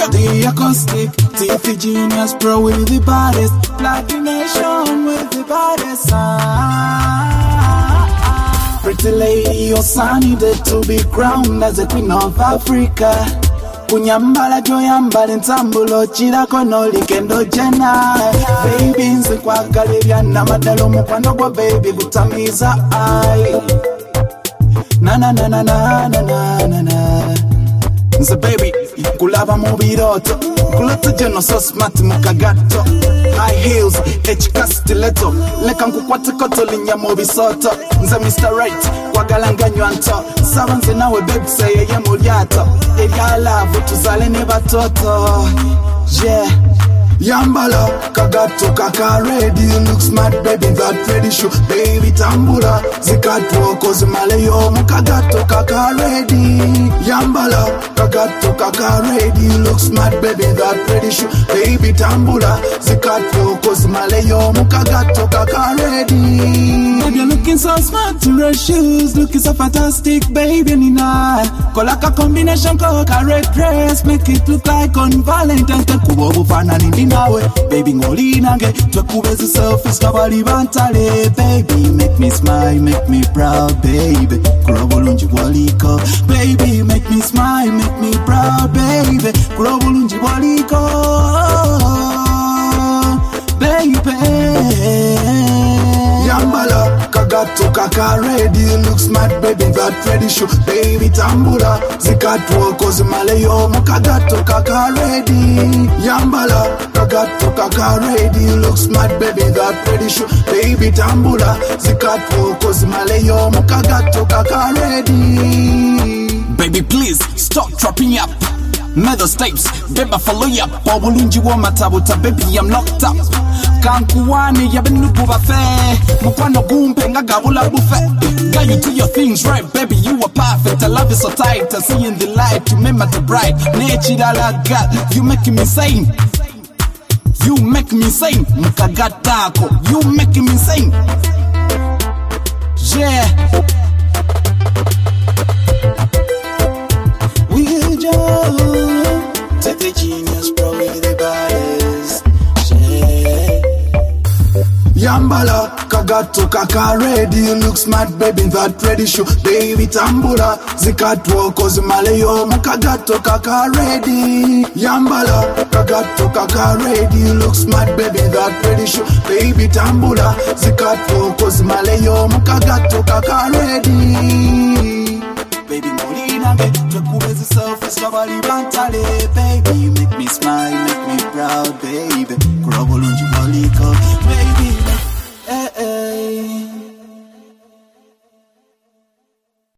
The acoustic, TF Genius Pro with the baddest, Platination with the baddest. Pretty lady, your son needed to be crowned as a queen of Africa. Kunyambala joyambala entambulo chirako no likendo jena. Baby nze kwagalira namadalo mukwano gwa baby gutamiza ai. Na na na na na na na na. Nze baby kulaba mu biroto, kulota jeno so smart mukagato. High heels, echika stiletto, leka nkukwate koto linya mu bisoto. Nze Mr. Right, wagalanga nywanto, saba nze nawe baby say ye mulyato. Erya love tuzale ne batoto, yeah. Yambala, kagato kaka ready, you look smart baby that ready show. Baby tambula, zikato kozi maleyo mukagato kaka ready. Yambala, kagato kaka ready, you look smart baby that ready show. Baby tambula, zikato kozi maleyo mukagato kaka ready. Baby you're looking so smart to wear shoes, looking so fantastic baby nina. Kolaka combination koka red dress, make it look like on Valentine's Day. Kubobu fana nina. Baby ngolinange twekubeza selfies kabali bantale. Baby make me smile, make me proud baby. Kurobulunji waliko. Baby make me smile, make me proud baby. Kurobulunji waliko. Baby Yambala, kagato kaka ready, you look smart baby that ready show. Baby tambula, zikato kozi maleyo mukagato kaka ready. Yambala, kagato kaka ready, you look smart baby that ready show. Baby tambula, zikato kozi maleyo mukagato kaka ready. Baby please stop dropping up. Meadow steps, baby follow ya. Pawulunji wa matabuta baby I'm locked up. Kankuwani yabenupu bafe, mukwano gumpe ngagabula buffet. Got you do your things right, baby, you are perfect. I love you so tight, I see in the light. You make me the bright, nature that I got. You making me sane, you make me sane. Mukagatako, you making me sane. Yeah. We just take the Genius Pro with the baddest. Yambala, kagato kaka ready, you look smart baby that ready show. Baby tambula, zikato kozi maleyo mukagato kaka ready. Yambala, kagato kaka ready, you look smart baby that ready show. Baby tambula, zikato kozi maleyo mukagato kaka ready. Baby molina ge, twekubeza selfies kabali bantale. Baby you make me smile, make me proud baby. Kurobulunji waliko baby. Hey, hey.